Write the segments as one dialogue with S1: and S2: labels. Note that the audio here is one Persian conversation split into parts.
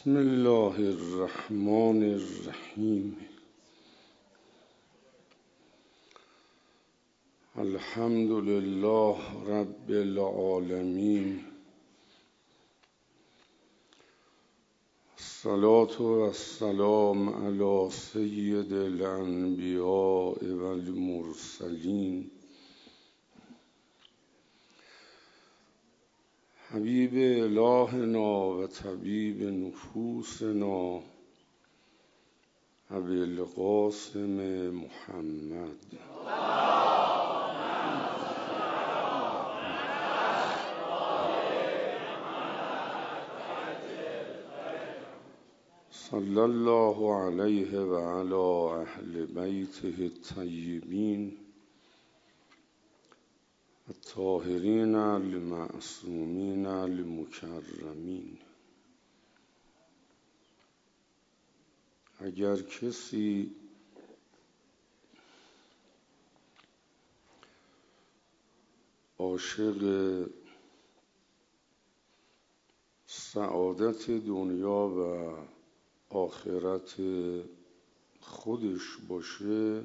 S1: بسم الله الرحمن الرحیم. الحمد لله رب العالمین. الصلاة والسلام علی سید الانبیاء والمرسلین حبیب الهنا و طبیب نفوسنا ابی القاسم محمد صلی الله علیه و علی اهل بیته الطیبین الطاهرین المعصومین المکرمین. اگر کسی عاشق سعادت دنیا و آخرت خودش باشه،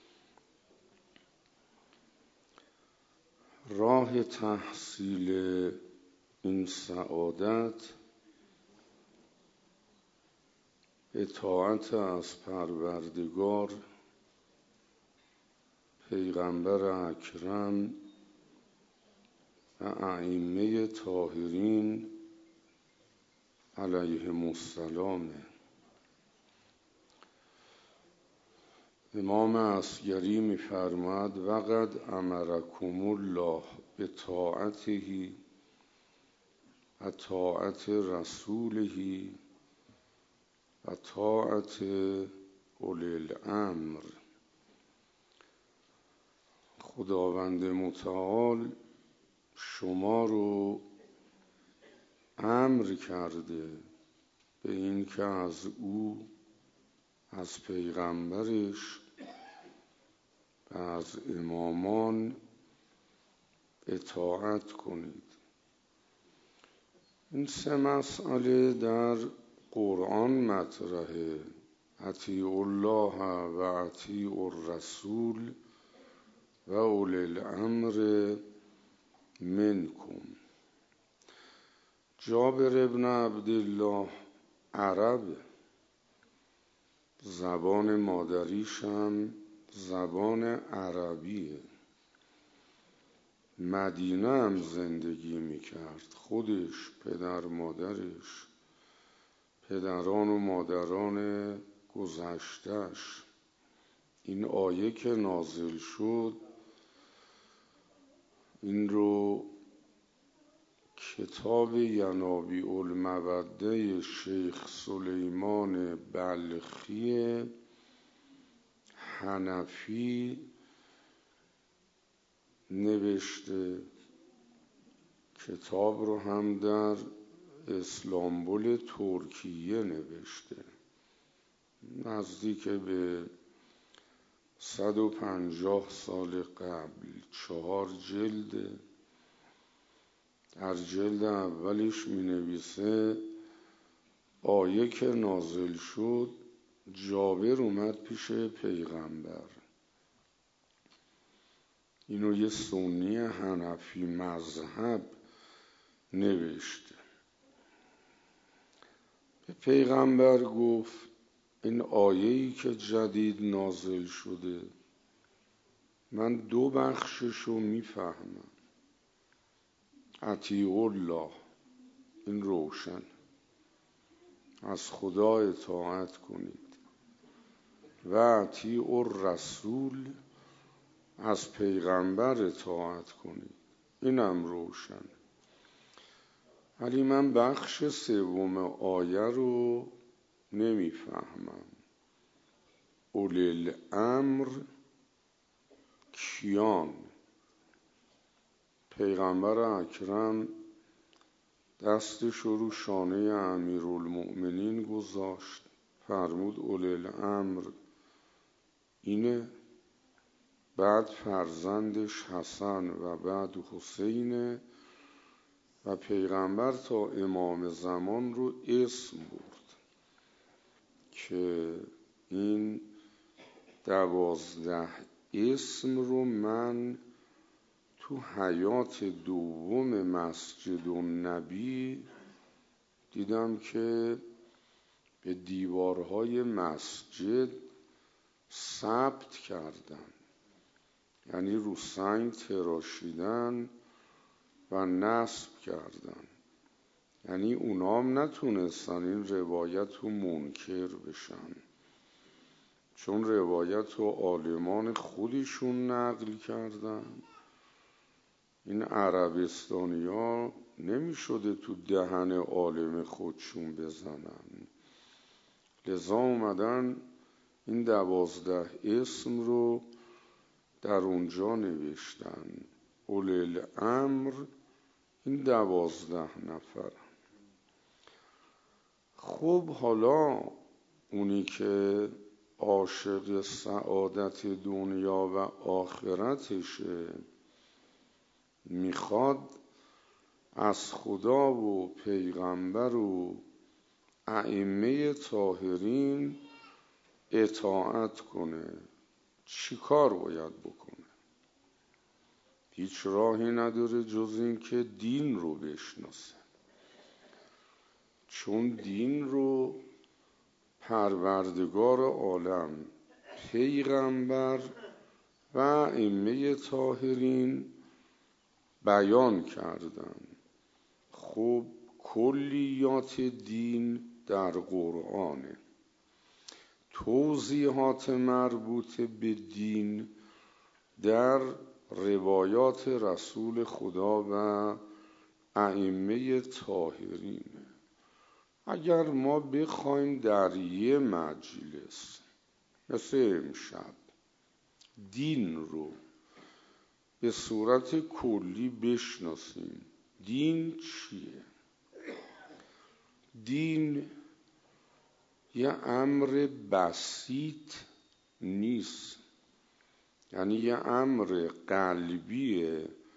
S1: راه تحصیل این سعادت اطاعت از پروردگار، پیغمبر اکرم و ائمه طاهرین علیهم السلام. امام عسگری می‌فرماید وقد امرکم الله بطاعته و طاعت رسوله و طاعت اولی الامر. خداوند متعال شما رو امر کرده به این که از او، از پیغمبرش و از امامان اطاعت کنید. این سه مسئله در قرآن مطرحه: اطیعوا الله و اطیعوا الرسول و اولی الامر منکم. جابر ابن عبدالله عرب، زبان مادریش هم زبان عربیه، مدینه هم زندگی میکرد، خودش، پدر مادرش، پدران و مادران گذشتش. این آیه که نازل شد این رو کتاب ینابیع الموده شیخ سلیمان بلخی حنفی نوشته. کتاب رو هم در استانبول ترکیه نوشته. نزدیک به 150 سال قبل، 4 جلده. در جلد اولش می نویسه آیه که نازل شد جابر اومد پیش پیغمبر. اینو یه سنی حنفی مذهب نوشته. به پیغمبر گفت این آیه‌ای که جدید نازل شده من 2 بخششو میفهمم. اطیعوا الله، این روشن، از خدا اطاعت کنید، و اطیعوا الرسول، از پیغمبر اطاعت کنید، اینم روشن. ولی من بخش 3 آیه رو نمیفهمم. اولی الامر کیان؟ پیغمبر اکرم دستش رو شانه امیرالمؤمنین گذاشت، فرمود اولی الامر اینه، بعد فرزندش حسن و بعد حسین و پیغمبر تا امام زمان رو اسم برد. که این 12 اسم رو من تو حیات دوم مسجد النبی دیدم که به دیوارهای مسجد ثبت کردن، یعنی رو سنگ تراشیدن و نصب کردن. یعنی اونام نتونستن این روایت رو منکر بشن، چون روایت رو عالمان خودشون نقل کردن. این عربستانی ها نمی شده تو دهن عالم خودشون بزنن، لذا اومدن این 12 اسم رو در اونجا نوشتن. اولی الامر این 12 نفر. خب حالا اونی که عاشق سعادت دنیا و آخرتشه، میخواد از خدا و پیغمبر و ائمه طاهرین اطاعت کنه، چی کار باید بکنه؟ هیچ راهی نداره جز این که دین رو بشناسه، چون دین رو پروردگار عالم، پیغمبر و ائمه طاهرین بیان کردن. خب کلیات دین در قرآنه، توضیحات مربوط به دین در روایات رسول خدا و ائمه طاهرین. اگر ما بخوایم در یه مجلس مثل امشب دین رو به صورت کلی بشناسیم، دین چیه؟ دین یه امر بسیط نیست، یعنی یه امر قلبی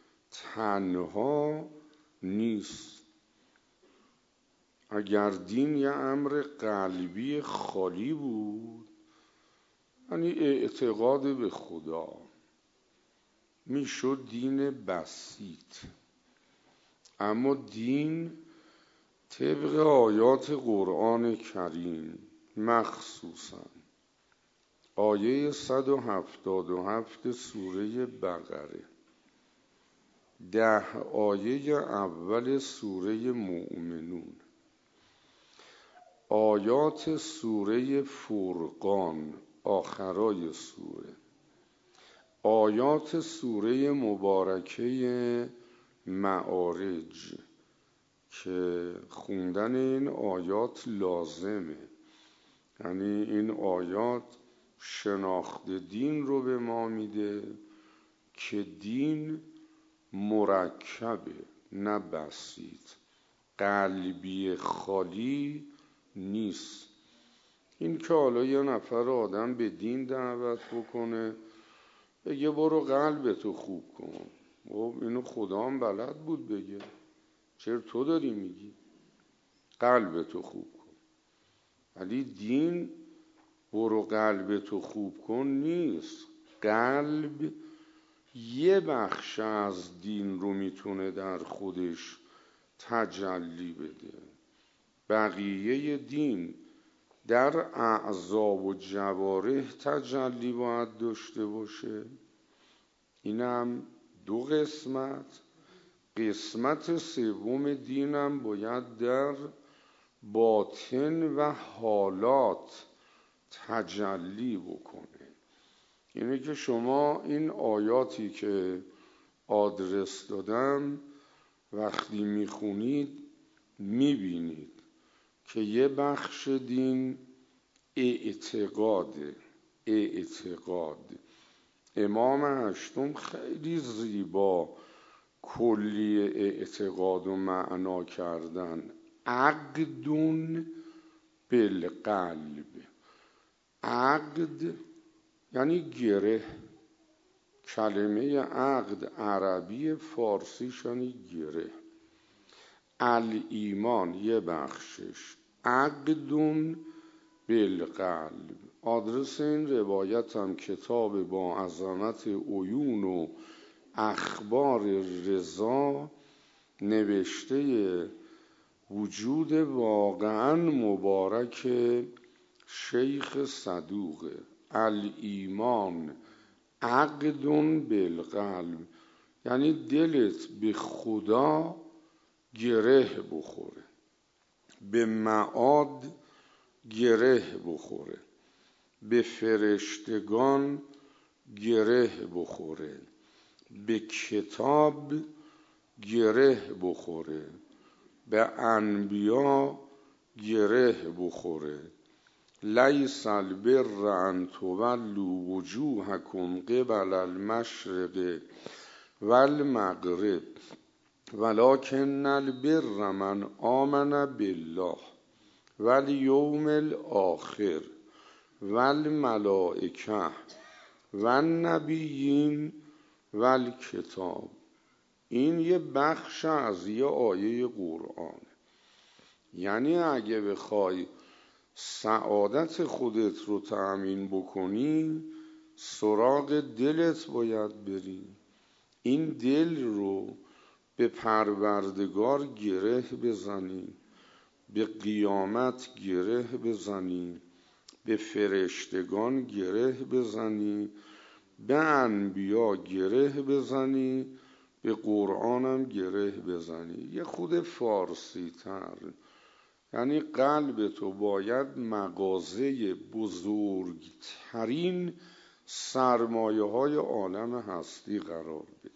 S1: تنها نیست. اگر دین یه امر قلبی خالی بود، یعنی اعتقاد به خدا، میشد دین بسیط. اما دین طبق آیات قرآن کریم، مخصوصا آیه 177 سوره بقره، 10 آیه اول سوره مؤمنون، آیات سوره فرقان آخرای سوره، آیات سوره مبارکه معارج که خوندن این آیات لازمه، یعنی این آیات شناخت دین رو به ما میده که دین مرکبه نه بسیط، قلبی خالی نیست. این که حالا یه نفر آدم به دین دعوت بکنه، بگه برو قلبتو خوب کن، خب اینو خدا هم بلد بود بگه، چرا تو داری میگی قلبتو خوب کن؟ ولی دین برو قلبتو خوب کن نیست. قلب یه بخش از دین رو میتونه در خودش تجلی بده، بقیه دین در اعضا و جوارح تجلی باید داشته باشه. اینم 2 قسمت. قسمت سوم دینم باید در باطن و حالات تجلی بکنه. یعنی که شما این آیاتی که آدرس دادم وقتی میخونید میبینید که یه بخش دین اعتقاده. امام هشتم خیلی زیبا کلی اعتقاد و معنا کردن. عقدون بالقلب، عقد یعنی گره. کلمه عقد عربی، فارسیش یعنی گره. الایمان یه بخشش، عقدون بالقلب. آدرس این روایت هم کتاب با عظمت عیون و اخبار رضا، نوشته وجود واقعا مبارک شیخ صدوق. الایمان عقد بالقلب، یعنی دلت به خدا گره بخوره، به معاد گره بخوره، به فرشتگان گره بخوره، به کتاب گره بخوره، به انبیا گره بخوره. لیس البر ان تولوا وجوهکم قبل المشرق والمغرب ولکن البر من آمن بالله والیوم الاخر والملائکه والنبیین والکتاب. این یه بخش از یه آیه قرآن. یعنی اگه بخوای سعادت خودت رو تأمین بکنی، سراغ دلت باید بری. این دل رو به پروردگار گره بزنی، به قیامت گره بزنی، به فرشتگان گره بزنی، به انبیا گره بزنی، به قرآنم گره بزنی. یه خود فارسی تر، یعنی قلب تو باید مغازه بزرگترین سرمایه های عالم هستی قرار بده.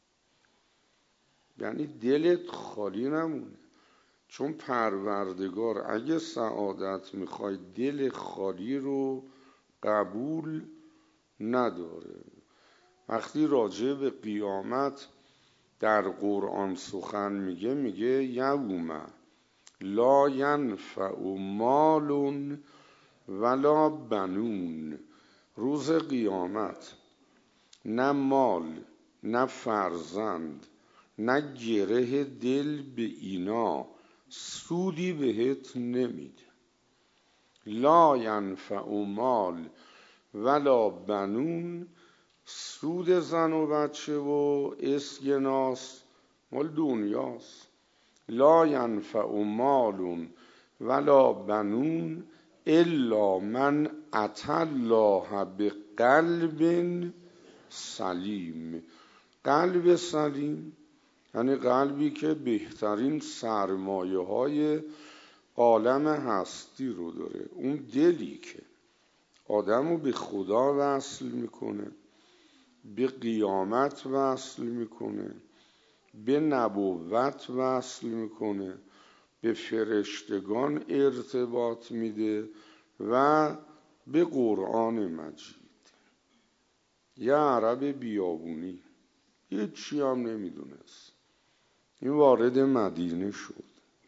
S1: یعنی دلت خالی نمونه. چون پروردگار اگه سعادت میخوای دل خالی رو قبول نداره. وقتی راجع به قیامت در قرآن سخن میگه یوم لا ینفع مال ولا بنون. روز قیامت نه مال، نه فرزند، نه گره دل به اینا سودی بهت نمیده. لا ینفع مال ولا بنون، سود زن و بچه و اسکناس مال دنیاست. لا ینفع مال ولا بنون الا من اتی الله بقلب سلیم. قلب سلیم یعنی قلبی که بهترین سرمایه های عالم هستی رو داره. اون دلی که آدمو به خدا وصل میکنه، به قیامت وصل میکنه، به نبوت وصل میکنه، به فرشتگان ارتباط میده و به قرآن مجید. یه عرب بیابونی هیچی هم نمیدونست، این وارد مدینه شد.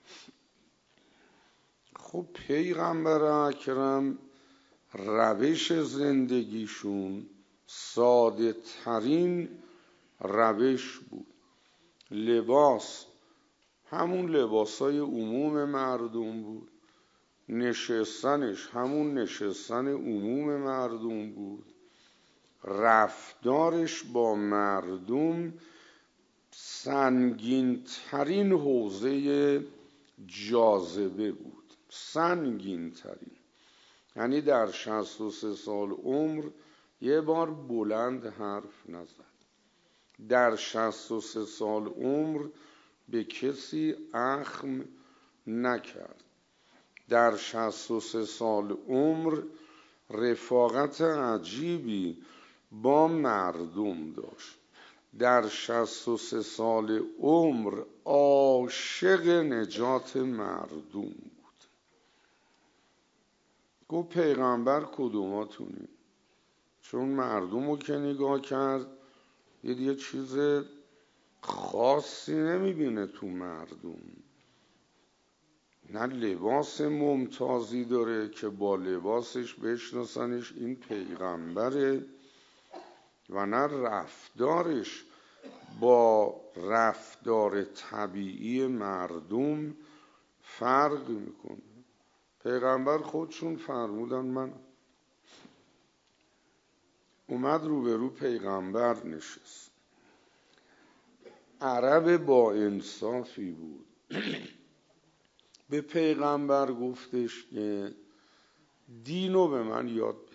S1: خب پیغمبر اکرم روش زندگیشون ساده ترین روش بود. لباس همون لباسای عموم مردم بود، نشستنش همون نشستن عموم مردم بود، رفتارش با مردم سنگین ترین حوزه جاذبه بود. سنگین ترین، یعنی در 63 سال عمر یه بار بلند حرف نزد. در 63 سال عمر به کسی اخم نکرد. در 63 سال عمر رفاقت عجیبی با مردم داشت. در 63 سال عمر عاشق نجات مردم بود. گفت پیغمبر کدوماتونی؟ چون مردم رو که نگاه کرد یه چیز خاصی نمیبینه تو مردم. نه لباس ممتازی داره که با لباسش بشناسنش این پیغمبره، و نه رفتارش با رفتار طبیعی مردم فرق میکنه. پیغمبر خودشون فرمودن من. اومد روبرو پیغمبر نشست. عرب با انصافی بود. به پیغمبر گفتش که دینو به من یاد بده.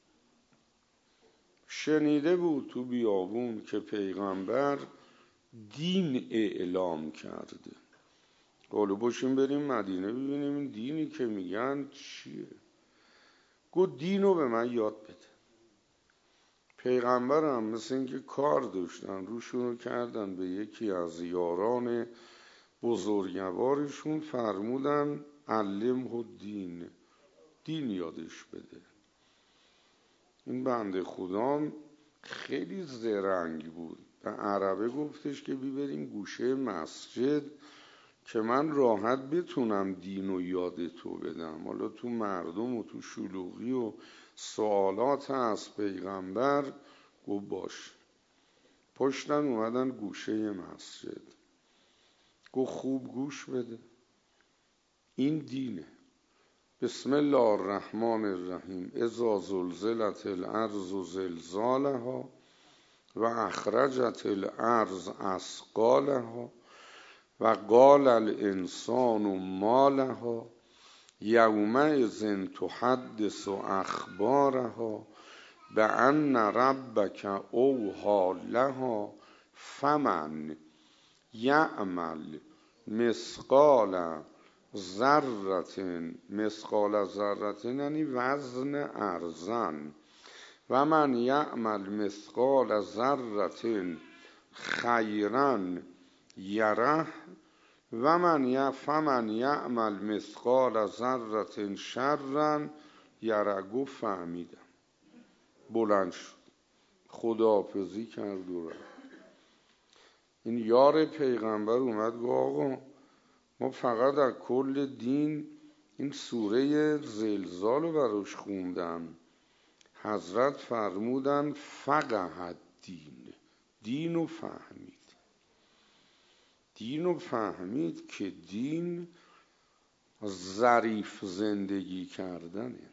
S1: شنیده بود تو بیابون که پیغمبر دین اعلام کرده. حالا باشیم بریم مدینه ببینیم این دینی که میگن چیه. گفت دینو به من یاد بده. پیغمبر هم مثل اینکه کار داشتن روشونو کردن به یکی از یاران بزرگوارشون، فرمودن علمه الدین، دین یادش بده. این بنده خدا خیلی زرنگ بود. به عربه گفتش که بریم گوشه مسجد که من راحت بتونم دینو یاد تو بدم. حالا تو مردم و تو شلوغی و سوالات از پیغمبر گفت باش. پشتن اومدن گوشه مسجد. گفت خوب گوش بده، این دینه. بسم الله الرحمن الرحیم. اذا زلزلت الارض زلزالها و اخرجت الارض اثقالها و قال الانسان ما لها یومئذ تحدث اخبارها بأن ربک اوحی لها فمن یعمل مثقال ذره، مثقال ذره یعنی وزن ارزن، و من یعمل مثقال ذره خیرا یره و فمن یعمل مثقال ذره شرا یره. گفت فهمیدم. بلند شد، خداحافظی کرد و رفت. این یار پیغمبر اومد گفت آقا ما فقط از کل دین این سوره زلزال رو براش خوندم. حضرت فرمودن فقه دین و فهمید که دین ظریف زندگی کردنه،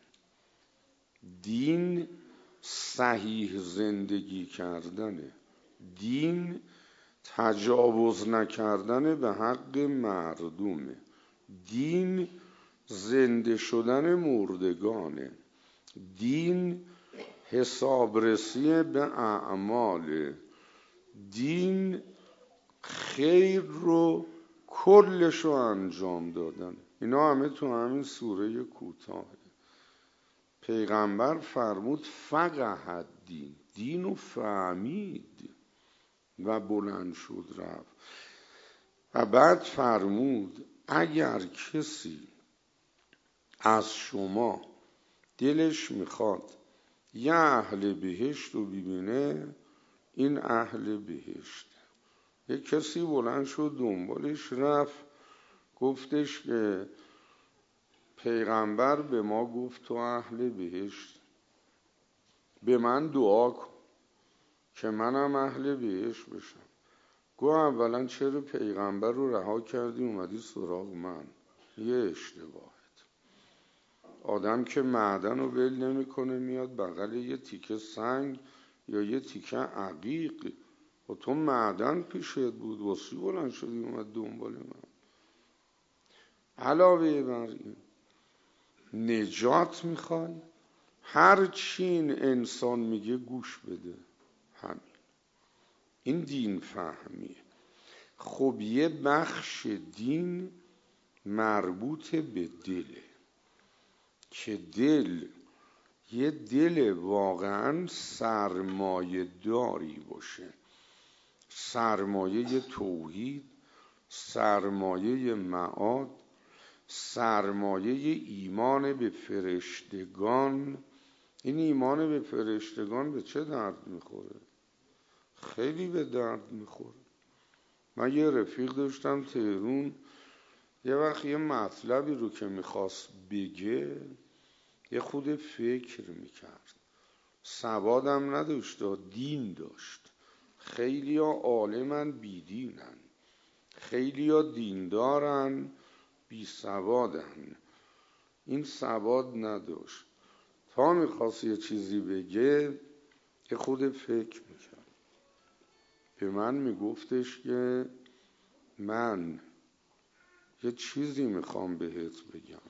S1: دین صحیح زندگی کردنه، دین تجاوز نکردن به حق مردمه، دین زنده شدن مردگانه، دین حسابرسی به اعماله، دین خیر رو کلش رو انجام دادن. اینا همه تو همین سوره کوتاه. پیغمبر فرمود فقه دین و فهمید و بلند شد رفت. و بعد فرمود اگر کسی از شما دلش میخواد یه اهل بهشت رو ببینه، این اهل بهشت. یه کسی بلند شد دنبالش رفت، گفتش که پیغمبر به ما گفت تو اهل بهشت، به من دعا کن که منم اهل بهشت بشم. گفت اولا چرا پیغمبر رو رها کردی اومدی سراغ من؟ یه اشتباهت. آدم که معدن رو ول نمیکنه میاد بغل یه تیکه سنگ یا یه تیکه عقیق. و تو معدن پیشت بود واسه بلند شدی اومد دنبال من. علاوه بر این نجات میخوای، هر چی این انسان میگه گوش بده. همین این دین فهمیه. خب یه بخش دین مربوط به دله که دل یه دل واقعا سرمایه داری باشه، سرمایه توحید، سرمایه معاد، سرمایه ایمان به فرشتگان. این ایمان به فرشتگان به چه درد میخوره؟ خیلی به درد میخوره. من یه رفیق داشتم تهرون، یه وقت یه مطلبی رو که میخواست بگه یه خود فکر میکرد، سوادم نداشت، دین داشت. خیلی ها عالمن بیدینن، خیلی ها دیندارن بی سوادن. این سواد نداشت. تا میخواست یه چیزی بگه که خود فکر میکرد. به من میگفتش که من یه چیزی میخوام بهت بگم.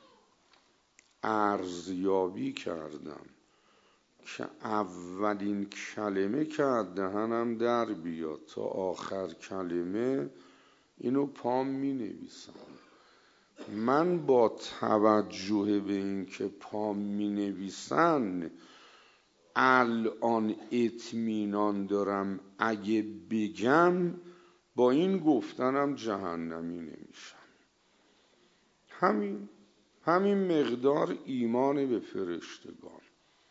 S1: ارزیابی کردم که اولین کلمه که از دهنم در بیاد تا آخر کلمه اینو پام مینویسم. من با توجه به این که پام مینویسن الان اطمینان دارم اگه بگم با این گفتنم جهنمی نمیشم. همین مقدار ایمان به فرشتگان.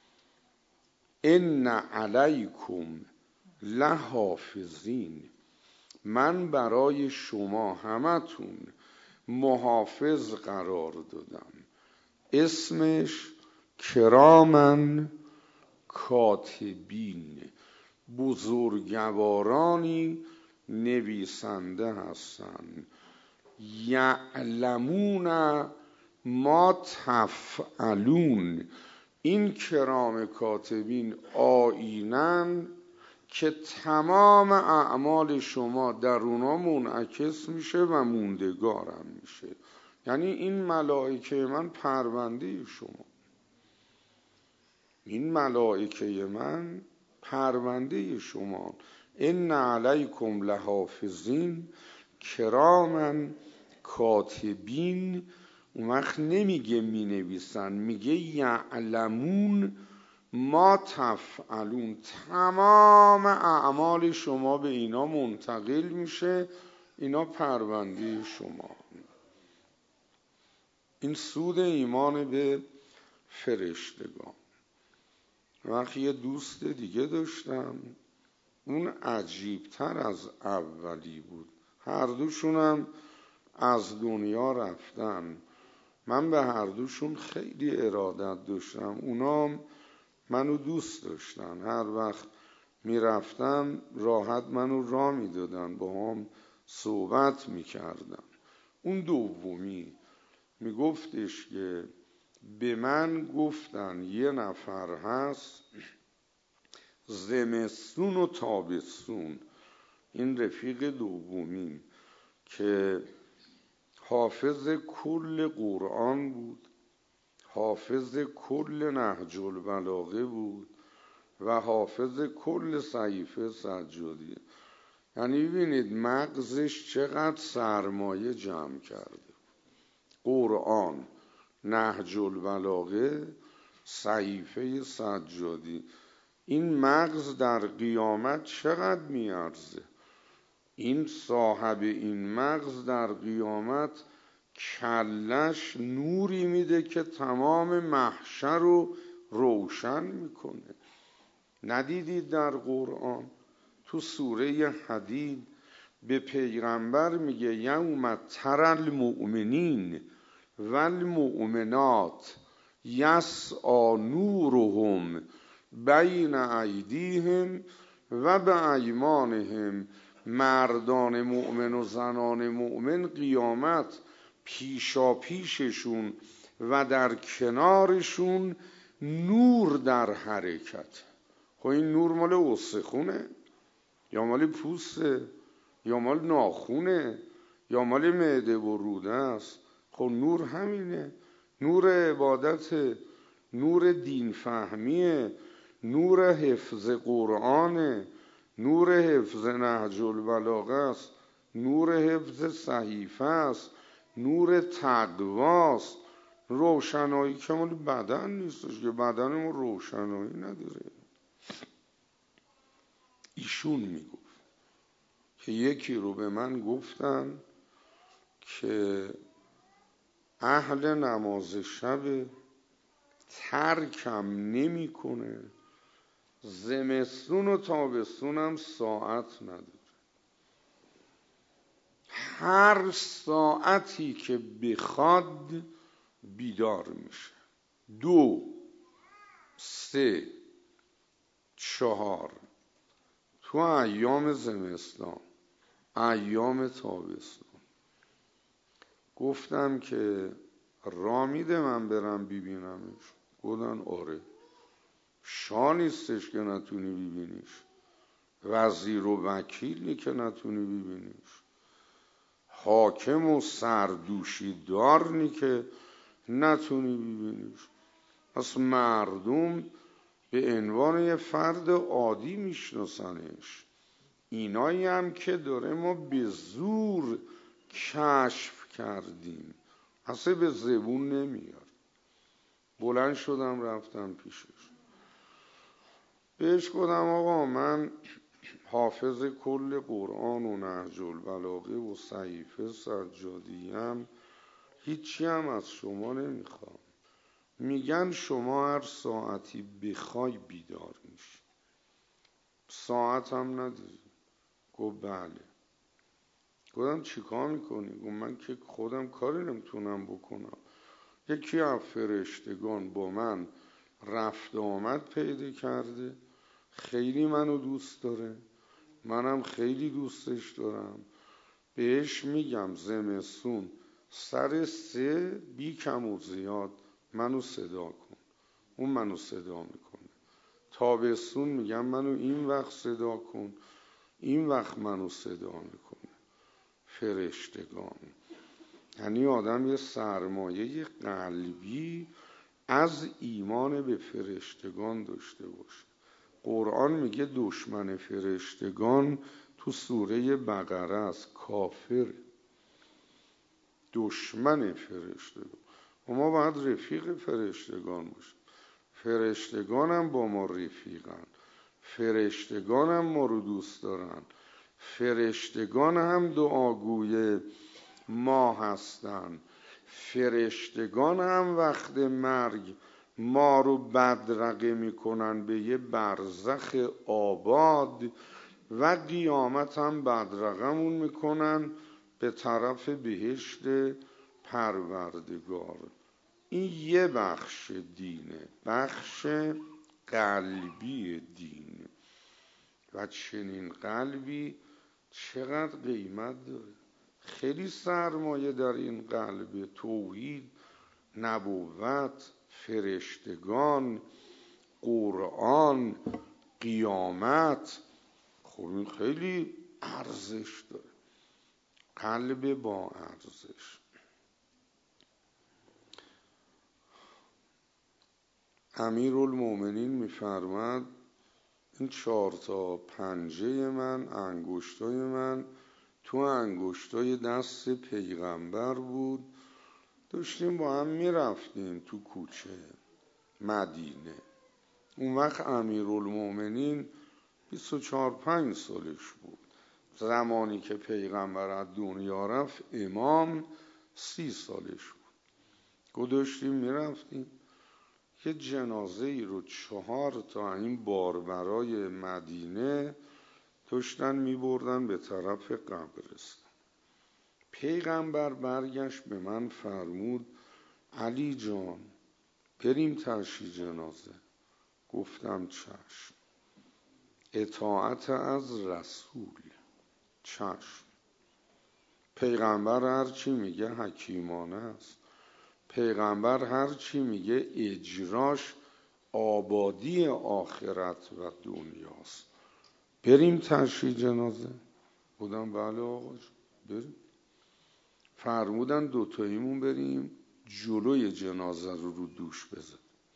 S1: ان علیکم لحافظین، من برای شما همتون محافظ قرار دادم. اسمش کرامن کاتبین، بزرگوارانی نویسنده هستند. یعلمون ما تفعلون، این کرام کاتبین آیینن که تمام اعمال شما در اونا منعکس میشه و موندگارم میشه. یعنی این ملائکه من پرونده شما، این ملائکه من پرونده شما. ان علیکم لحافظین کرامن کاتبین. اون وقت نمیگه می نویسن، میگه یعلمون ما تفعلون، تمام اعمال شما به اینا منتقل میشه، اینا پرونده شما. این سود ایمان به فرشتگان. وقتی یه دوست دیگه داشتم، اون عجیبتر از اولی بود. هر دوشونم از دنیا رفتن. من به هر دوشون خیلی ارادت داشتم، اونام منو دوست داشتن. هر وقت میرفتم راحت منو راه میدادن، با هم صحبت میکردن. اون دومی میگفتش که به من گفتن یه نفر هست زمستون و تابستون، این رفیق دومیم که حافظ کل قرآن بود، حافظ کل نهج البلاغه بود و حافظ کل صحیفه سجادی. یعنی ببینید مغزش چقدر سرمایه جمع کرده. قرآن، نهج البلاغه، صحیفه سجادی. این مغز در قیامت چقدر میارزه؟ این صاحب این مغز در قیامت کلش نوری میده که تمام محشر رو روشن میکنه. ندیدید در قرآن تو سوره حدید به پیغمبر میگه یوم تری المؤمنین والمؤمنات یسعی نورهم بین ایدیهم و بایمانهم. مردان مؤمن و زنان مؤمن قیامت پیشا پیششون و در کنارشون نور در حرکت. خب این نور مال استخونه یا مال پوسته یا مال ناخونه یا مال معده و روده است؟ خب نور همینه، نور عبادت، نور دین فهمیه، نور حفظ قرآنه، نور حفظ نهج البلاغه است، نور حفظ صحیفه است، نور تقواست. روشنایی که مال بدن نیستش که بدنمون روشنایی نداره. ایشون میگفت که یکی رو به من گفتن که اهل نماز شب، ترکم نمی کنه، زمستون و تابستونم ساعت نداره، هر ساعتی که بخواد بیدار میشه. 2 3 4 تو ایام زمستان، ایام تابستان. گفتم که را میده من برم ببینمش؟ گفتن آره. شاه نیستش که نتونی ببینیش، وزیر و وکیلی که نتونی ببینیش، حاکم و سردوشی دار نی که نتونی ببینیش. پس مردم به عنوان یه فرد عادی میشناسنش. اینایی هم که داره ما به زور کشف کردیم، اصلا به زبون نمیاد. بلند شدم رفتم پیشش، بهش گفتم آقا من حافظ کل قرآن و نهج البلاغه و صحیفه سجادیم، هیچی هم از شما نمیخوام. میگن شما هر ساعتی بخوای بیدار میشی، ساعت هم نداری. گفت بله. گفتم چی کار میکنی؟ گفت من که خودم کاری نمیتونم بکنم، یکی از فرشتگان با من رفت آمد پیدا کرده، خیلی منو دوست داره، منم خیلی دوستش دارم. بهش میگم زمستون سر 3 بی کم و زیاد منو صدا کن، اون منو صدا میکنه. تابستون میگم منو این وقت صدا کن، این وقت منو صدا میکنه. فرشتگان یعنی آدم یه سرمایه قلبی از ایمان به فرشتگان داشته باشه. قرآن میگه دشمن فرشتگان تو سوره بقره است، کافر. دشمن فرشتگان و ما باید رفیق فرشتگان باشیم. فرشتگان هم با ما رفیقن، فرشتگان هم ما رو دوست دارن، فرشتگان هم دعاگوی ما هستن، فرشتگان هم وقت مرگ ما رو بدرقه میکنن به یه برزخ آباد و قیامت هم بدرقمون میکنن به طرف بهشت پروردگار. این یه بخش دینه، بخش قلبی دین. و چنین قلبی چقدر قیمت داره، خیلی سرمایه در این قلب. توحید، نبوت، فرشتگان، قرآن، قیامت، خب این خیلی ارزش داره. قلب با ارزش. امیرالمومنین میفرماد این 4 تا پنجه من، انگشتای من تو انگشتای دست پیغمبر بود. داشتیم با هم میرفتیم تو کوچه مدینه. اون وقت امیرالمومنین 24-25 سالش بود. زمانی که پیغمبر از دنیا رفت امام 30 سالش بود. داشتیم میرفتیم که جنازه ای رو 4 تا این باربرای مدینه داشتن میبردن به طرف قبرستان. پیغمبر برگشت به من فرمود علی جان بریم تشییع جنازه. گفتم چشم. اطاعت از رسول، چشم. پیغمبر هر چی میگه حکیمانه است. پیغمبر هر چی میگه اجراش آبادی آخرت و دنیاست. بریم تشییع جنازه. بودم بله آقا بریم. فرمودن 2 تاییمون بریم جلوی جنازه رو دوش بزن.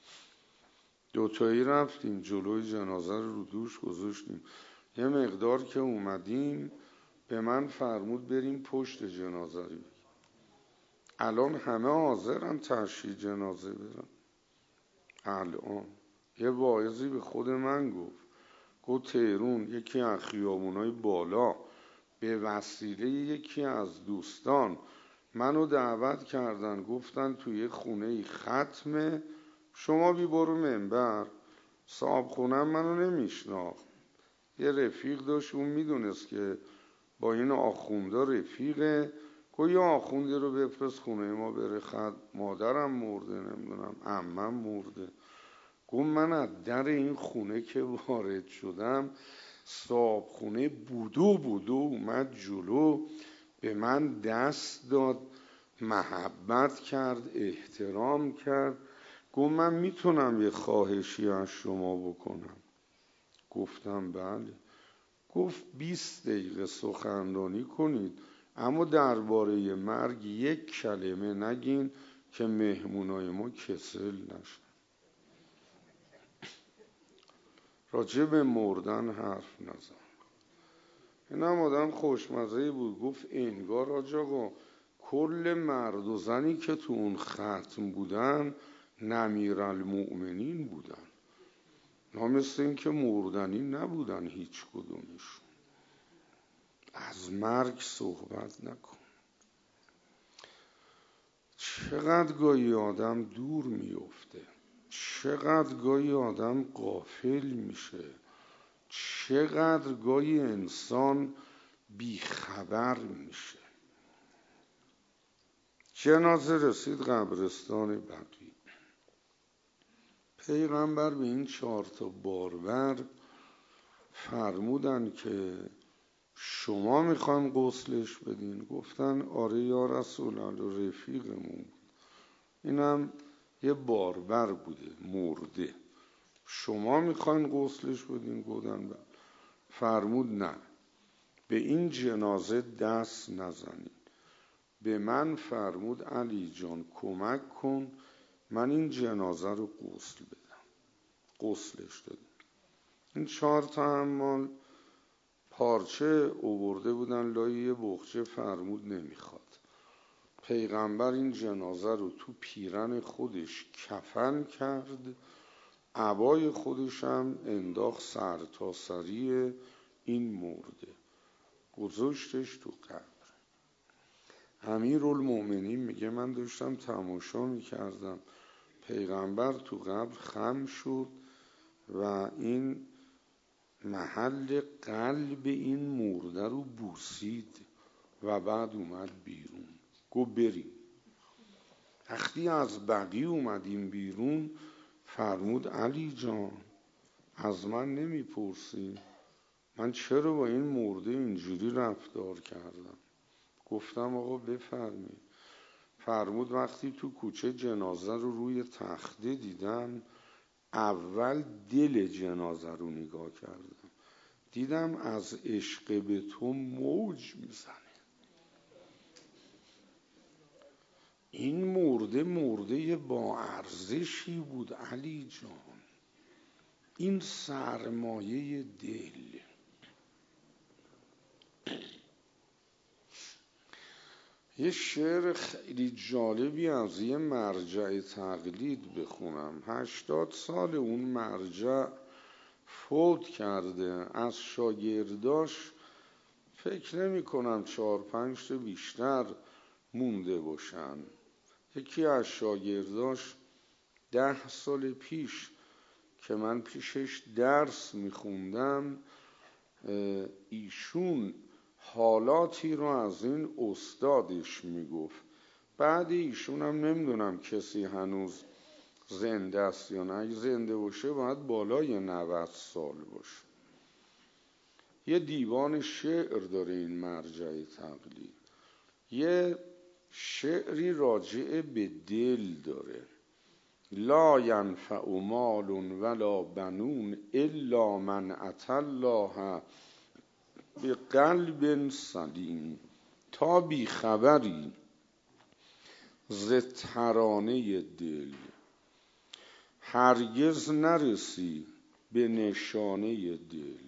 S1: 2 تایی رفتیم جلوی جنازه رو دوش گذاشتیم. یه مقدار که اومدیم به من فرمود بریم پشت جنازه رو بگیم. الان همه حاضرن تشییع جنازه برن. الان یه واعظی به خود من گفت تهرون یکی از خیابونای بالا به وسیله یکی از دوستان منو دعوت کردن، گفتن توی خونه ختمه شما بی برو منبر. صاحب خونم منو نمیشناخت، یه رفیق داشت اون میدونست که با این آخونده رفیقه. گفت یه آخونده رو بفرست خونه ما بره ختم، مادرم مرده نمیدونم عمم مرده. گفت من از در این خونه که وارد شدم صاحب خونه بودو اومد جلو به من دست داد، محبت کرد، احترام کرد. گفت من میتونم یه خواهشی از شما بکنم؟ گفتم بله. گفت 20 دقیقه سخنرانی کنید، اما درباره مرگ یک کلمه نگین که مهمونای ما کسل نشن. راجع به مردن حرف نزن. اینم آدم خوشمزه‌ای بود. گفت انگار حاج آقا کل مرد و زنی که تو اون ختم بودن نمیرالمؤمنین بودن، اینا مثل این که مردنی نبودن هیچ کدومشون. از مرگ صحبت نکن. چقدر گاهی آدم دور میفته، چقدر گاهی آدم غافل میشه، چقدر گاهی انسان بیخبر میشه. جنازه رسید قبرستان بقیع. پیغمبر به این 4 باربر فرمودن که شما میخوان غسلش بدین؟ گفتن آره یا رسول الله، رفیقمون بود، اینم یه باربر بوده مرده، شما میخوان غسلش بدین؟ گفتن بله. فرمود نه، به این جنازه دست نزنید. به من فرمود علی جان کمک کن من این جنازه رو غسل بدم. غسلش دادیم. این 4 حمال پارچه اوورده بودن لای یه بخچه. فرمود نمیخواد. پیغمبر این جنازه رو تو پیرن خودش کفن کرد، عبای خودش هم انداخت سر تا سری این مرده، گذاشتش تو قبر. امیرالمؤمنین میگه من داشتم تماشا میکردم، پیغمبر تو قبر خم شد و این محل قلب این مرده رو بوسید و بعد اومد بیرون. گفت بریم. وقتی از بقیع اومدیم بیرون فرمود علی جان از من نمیپرسی من چرا با این مرده اینجوری رفتار کردم؟ گفتم آقا بفرمایید. فرمود وقتی تو کوچه جنازه رو روی تخته دیدم، اول دل جنازه رو نگاه کردم، دیدم از عشق به تو موج میزنه. این مرده با ارزشی بود علی جان. این سرمایه دل. یه شعر خیلی جالبی از یه مرجع تقلید بخونم. 80 سال اون مرجع فوت کرده. از شاگرداش فکر نمی کنم 4-5 تا بیشتر مونده باشن. یکی از شاگرداش 10 سال پیش که من پیشش درس میخوندم، ایشون حالاتی رو از این استادش میگفت. بعد ایشون هم نمیدونم کسی هنوز زنده است یا نه. اگه زنده باشه باید بالای 90 سال باشه. یه دیوان شعر داره این مرجع تقلید. یه شعری راجع به دل داره. لا ینفع مال ولا بنون الا من اتى الله بقلب سلیم. تا بیخبری ز ترانه دل، هرگز نرسی به نشانه دل.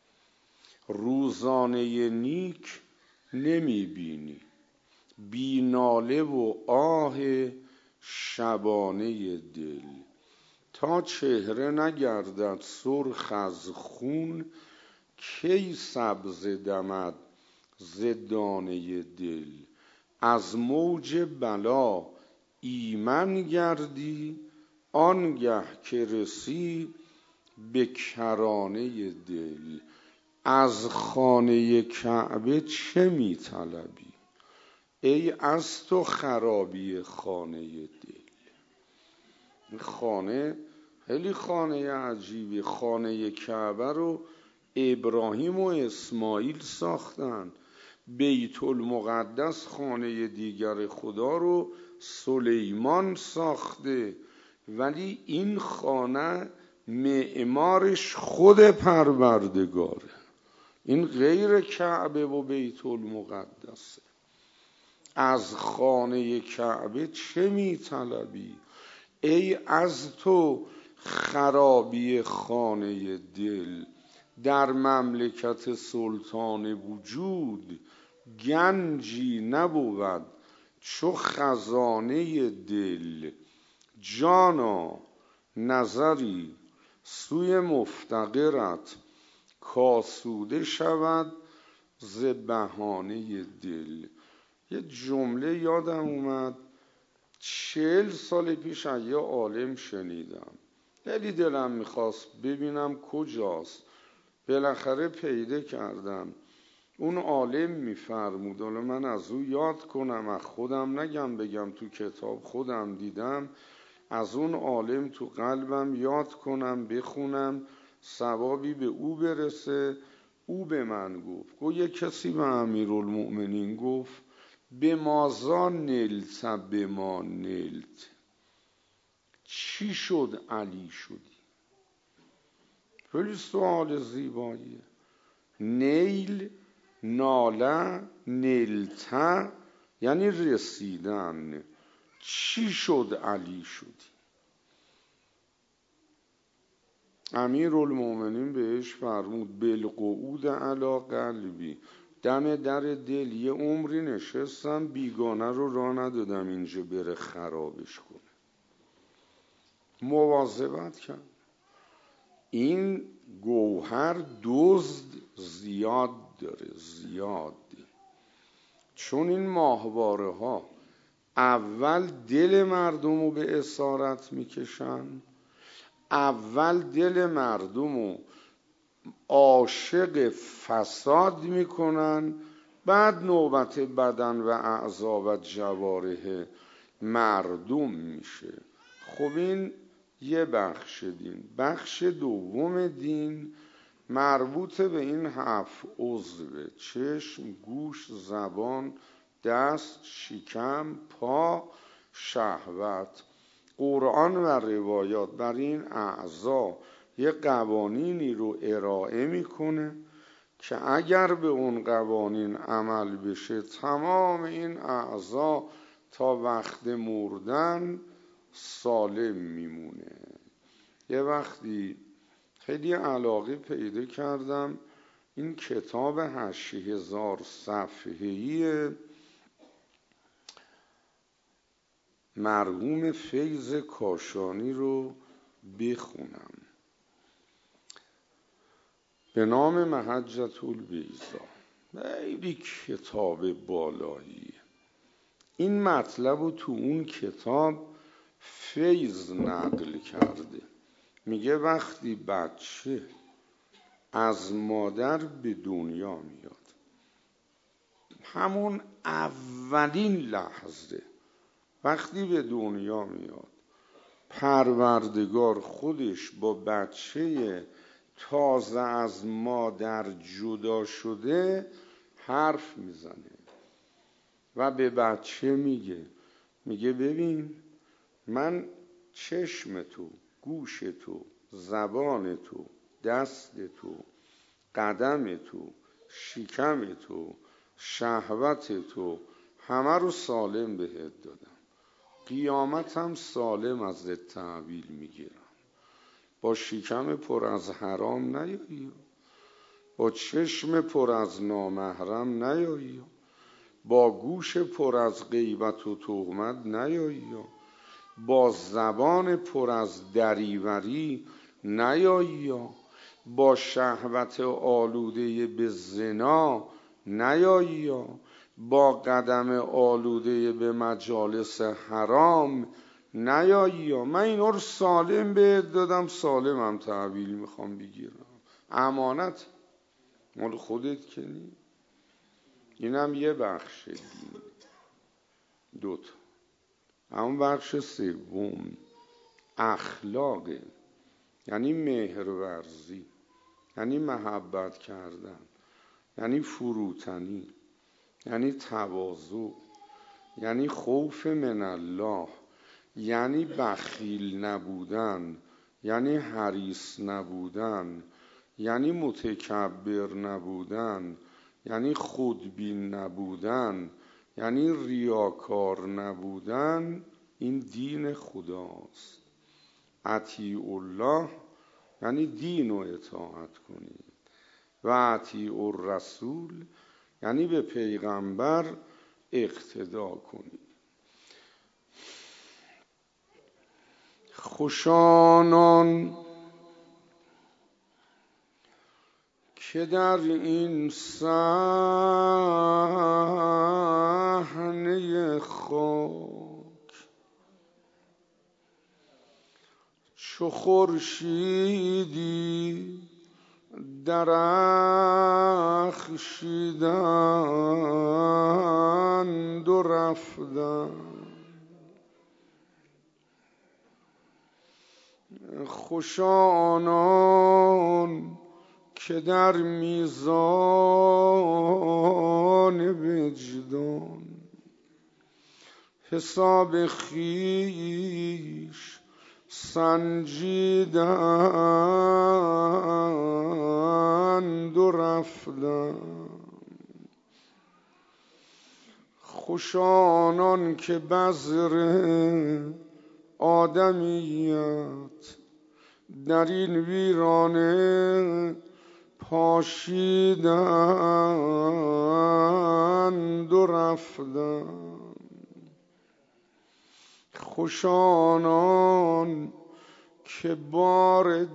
S1: روزانه نیک نمی بینی، بی ناله و آه شبانه دل. تا چهره نگردد سرخ از خون، کی سبز دمد ز دانه دل. از موج بلا ایمن گردی، آنگه که رسی به کرانه دل. از خانه کعبه چه می طلبی، ای از تو خرابی خانه دل. این خانه خیلی خانه عجیبی. خانه کعبه رو ابراهیم و اسماعیل ساختن. بیت المقدس خانه دیگر خدا رو سلیمان ساخته، ولی این خانه معمارش خود پروردگاره. این غیر کعبه و بیت المقدسه. از خانه کعبه چه میطلبی؟ ای از تو خرابی خانه دل، در مملکت سلطان وجود گنجی نبود چو خزانه دل. جانا نظری سوی مفتقرت کاسوده شود ز بهانه دل. یه جمله یادم اومد 40 سال پیش از یه عالم شنیدم، خیلی دلم میخواست ببینم کجاست. بالاخره پیدا کردم. اون عالم میفرمود، حالا من از او یاد کنم، از خودم نگم بگم تو کتاب خودم دیدم، از اون عالم تو قلبم یاد کنم بخونم ثوابی به او برسه. او به من گفت یه کسی به امیرالمؤمنین گفت به مازا نلت به ما نلت، چی شد علی شدی؟ خیلی سوال زیباییه. نیل، ناله، نلته یعنی رسیدن. چی شد علی شدی؟ امیرالمؤمنین بهش فرمود بالقعود علی قلبی، دم در دل یه عمری نشستم، بیگانه رو راه ندادم اینجا بره خرابش کنه. مواظبت کرد. این گوهر دزد زیاد داره، زیاد، چون این ماهواره ها اول دل مردم رو به اسارت میکشن، اول دل مردم رو عاشق فساد میکنن، بعد نوبت بدن و اعضا و جوارح مردم میشه. خب این یه بخش دین. بخش دوم دین مربوط به این 7 عضو: چشم، گوش، زبان، دست، شکم، پا، شهوت. قرآن و روایات بر این اعضا یه قوانینی رو ارائه میکنه که اگر به اون قوانین عمل بشه تمام این اعضا تا وقت مردن سالم میمونه. یه وقتی خیلی علاقه پیدا کردم این کتاب 8000 صفحه‌ای مرحوم فیض کاشانی رو بخونم به نام محجة البیضا. خیلی کتاب بالایی. این مطلب رو تو اون کتاب فیض نقل کرده. میگه وقتی بچه از مادر به دنیا میاد، همون اولین لحظه وقتی به دنیا میاد، پروردگار خودش با بچه تازه از مادر جدا شده حرف میزنه و به بچه میگه ببین من چشم تو، گوش تو، زبان تو، دست تو، قدم تو، شکم تو، شهوت تو همه رو سالم بهت دادم. قیامت هم سالم ازت تحویل میگیرم. با شکم پر از حرام نیایی، با چشم پر از نامحرم نیایی، با گوش پر از غیبت و تهمت نیایی، با زبان پر از دریوری نیایی، با شهوت آلوده به زنا نیایی، با قدم آلوده به مجالس حرام نیایی. من اینا رو سالم بهت دادم، سالمم تحویل میخوام بگیرم. امانت مال خودت که نی. اینم یه بخش دین. 2 اما بخش سوم اخلاقه، یعنی مهرورزی، یعنی محبت کردن، یعنی فروتنی، یعنی تواضع، یعنی خوف من الله، یعنی بخیل نبودن، یعنی حریص نبودن، یعنی متکبر نبودن، یعنی خودبین نبودن، یعنی ریاکار نبودن. این دین خداست. اطیع الله یعنی دین رو اطاعت کنید و اطیع الرسول یعنی به پیغمبر اقتدا کنید. خوشانان که در این صحنه خاک چو خورشیدی درخشیدند و رفتند. خوشانان که در میزان وجدان حساب خویش سنجیدند و رفتند. خوشانان که بذر آدمیت در این ویرانه پاشیدند و رفتند. خوشانان که بار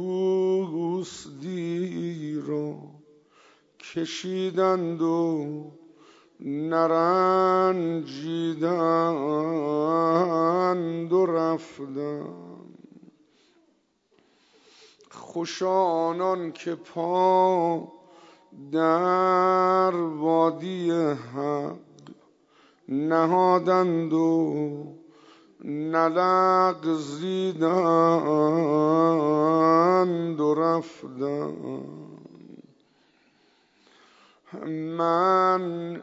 S1: دوستی را کشیدند و نرنجیدند و رفتند. خوشانان که پا در وادی حق نهادند و نلغزیدند و رفتند. من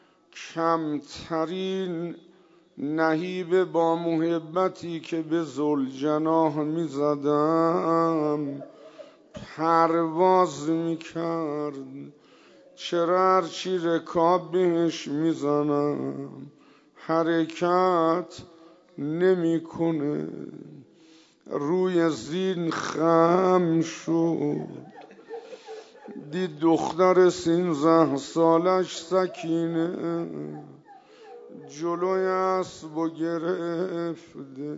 S1: کمترین نهیب با محبتی که به ذوالجناح می زدم پرواز می کرد، چرا هرچی رکاب بهش می زنم حرکت نمی کنه. روی زین خم شد، دید دختر 13 سالش سکینه جلوی اسب و گرفته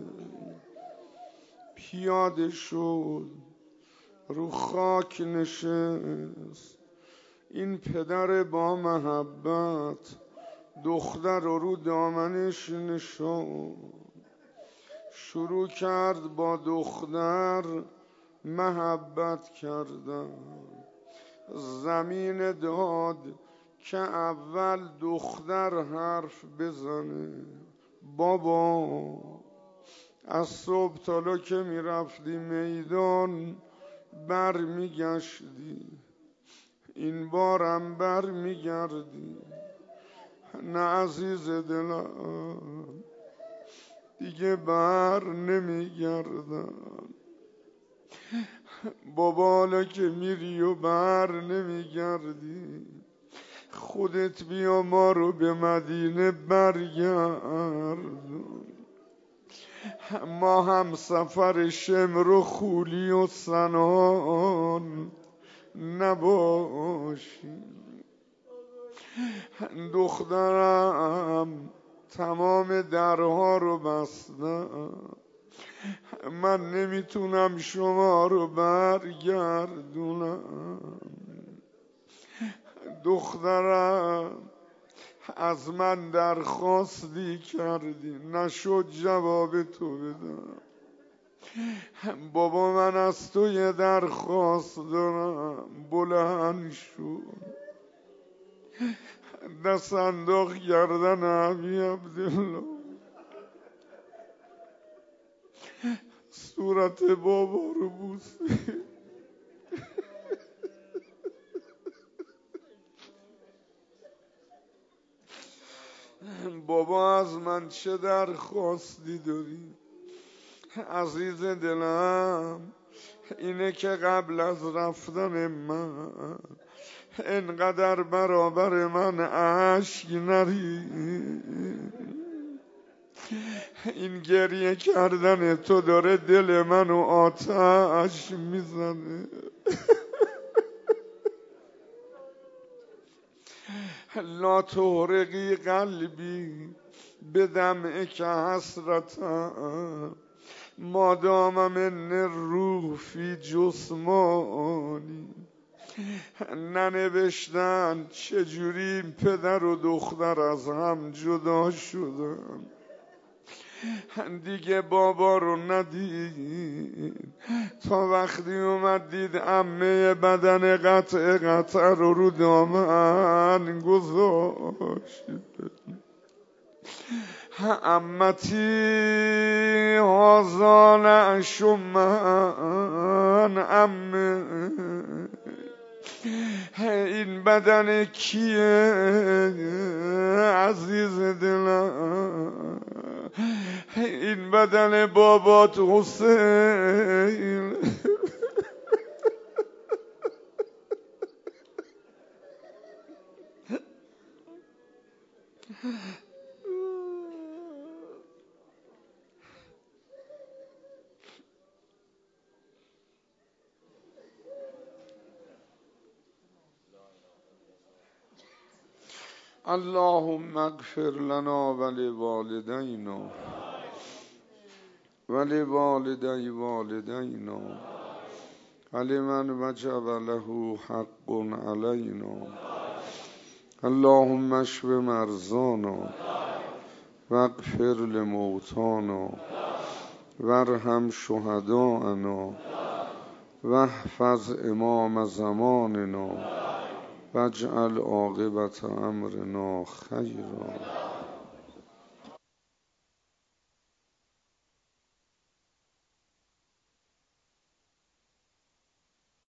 S1: پیاده شد، رو خاک نشست. این پدر با محبت دختر رو دامنش نشاند، شروع کرد با دختر محبت کردن. زمین داد که اول دختر حرف بزنه. بابا از صبح تالا که می رفتی میدان بر می گشتی، این بارم بر می گردی؟ نه عزیز دلم دیگه بر نمی گردم. بابا حالا که میری و بر نمی گردی خودت بیا ما رو به مدینه برگردون، ما هم سفر شمر و خولی و سنان نباشیم. دخترم تمام درها رو بستم، من نمیتونم شما رو برگردونم. دخترم از من درخواستی کردی، نشد جواب تو بدم. بابا من از تو یه درخواست دارم. بلند شد، دست انداخت گردن ابی عبدالله، صورت بابا رو بوسید. من چه درخواستی داری؟ عزیز دلم اینه که قبل از رفتن من انقدر برابر من اشک نری. این گریه کردن تو داره دل منو آتش میزنه. لا تحرقی قلبی بدمعی که حسرتم مادام من روح فی جسمانی. ننوشتن چجوری پدر و دختر از هم جدا شدن، دیگه بابا رو ندید تا وقتی اومد دید عمه بدن قطع رو دامن گذاشت. عمتی هازان اشمن عمه این بدن کیه عزیز دلم؟ این بدن بابات حسین. اللهم اغفر لنا ولوالدينا ولوالدي والدينا ولمن وجب له حق علينا. اللهم اشف مرضانا واغفر لموتانا وارحم شهداءنا واحفظ امام زماننا واجعل عاقبة امرنا خيرا.